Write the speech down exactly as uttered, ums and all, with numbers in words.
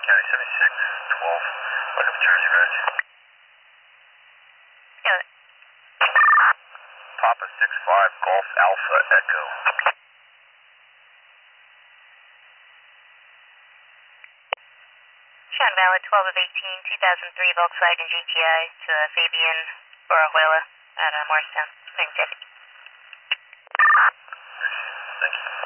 County seventy-six, twelve, looking for Jersey Ridge. Yeah. Papa six five, Golf Alpha Echo. Sean Ballard, twelve of eighteen, two thousand three Volkswagen G T I to uh, Fabian Borojuela at uh, Morristown. Thanks, Deputy. Thank you.